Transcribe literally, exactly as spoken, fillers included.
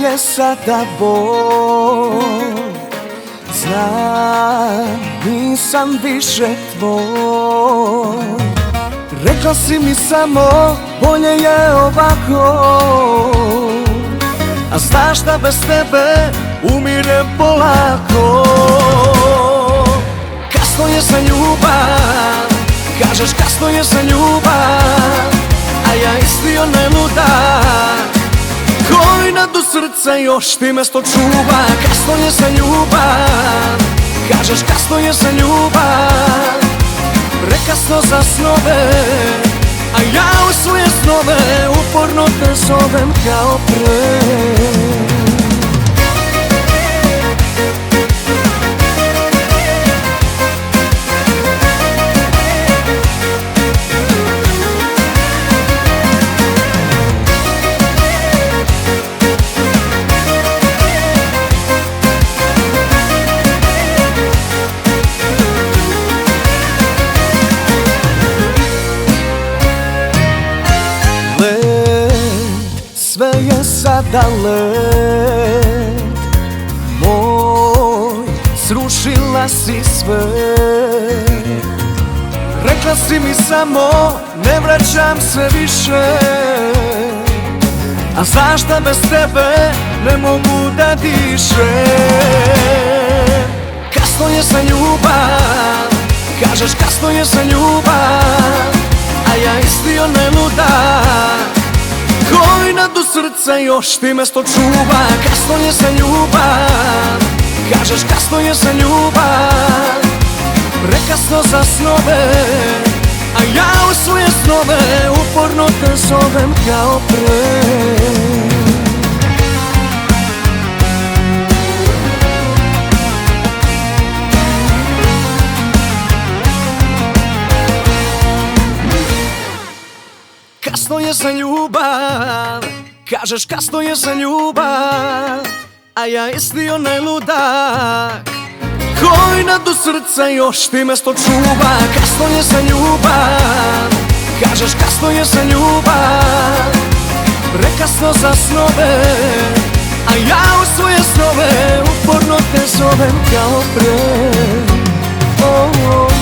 je sada bol. Znam, nisam više tvoj. Rekla si mi samo, bolje je ovako. A znaš da bez tebe umirem polako. Kasno je za ljubav, kažeš kasno je za ljubav, a ja isti onaj ludak koji nadu srca još ti mesto čuva. Kasno je za ljubav, kažeš kasno je za ljubav, prekasno za snove, a ja u svoje snove uporno te zovem kao pre. Sve je sada led moj, srušila si sve. Rekla si mi samo, ne vraćam se više, a znaš da bez tebe ne mogu da dišem. Kasno je za ljubav, kažeš kasno je za ljubav, a ja isti onaj ludak koji nadu srca još ti mesto čuva. Kasno je za ljubav, kažeš kasno je za ljubav, prekasno za snove, a ja u svoje snove uporno te zovem kao pre. Kasno je za ljubav, kažeš kasno je za ljubav, a ja isti onaj ludak koji nadu srca još ti mesto čuva. Kasno je za ljubav, kažeš kasno je za ljubav, prekasno za snove, a ja u svoje snove uporno te zovem kao pre. Oh, oh.